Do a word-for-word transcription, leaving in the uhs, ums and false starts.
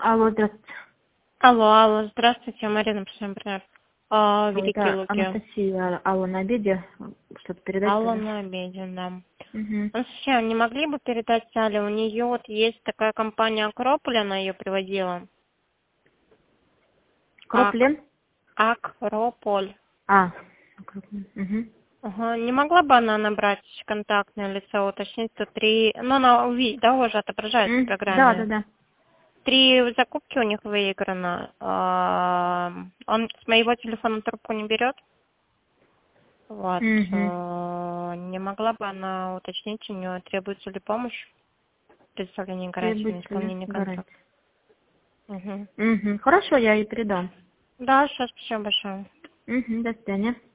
Алло, здравствуйте. Алло, алло, здравствуйте, Марина, партнер. А, Великие Это Луки. Анастасия. Алло, на обеде. Что-то передать Алло, тоже? на обеде, да. Угу. Анастасия, не могли бы передать Сале? У нее вот есть такая компания Акрополь, она ее приводила. Ак, Кроплен? Акрополь. А, Кроплен. Угу. Ага. Не могла бы она набрать контактное лицо, уточнить, что три... Ну, она увидит, да, уже отображается в Да, да, программе. да. Три закупки у них выиграно. А, Он с моего телефона трубку не берет. Вот. Угу. э, Не могла бы она уточнить, у нее требуется ли помощь в представлении гарантии на Требуется ли исполнение контракта? гарантия? Угу. Угу. Хорошо, я ей передам. Да, все, спасибо большое. Угу, до свидания.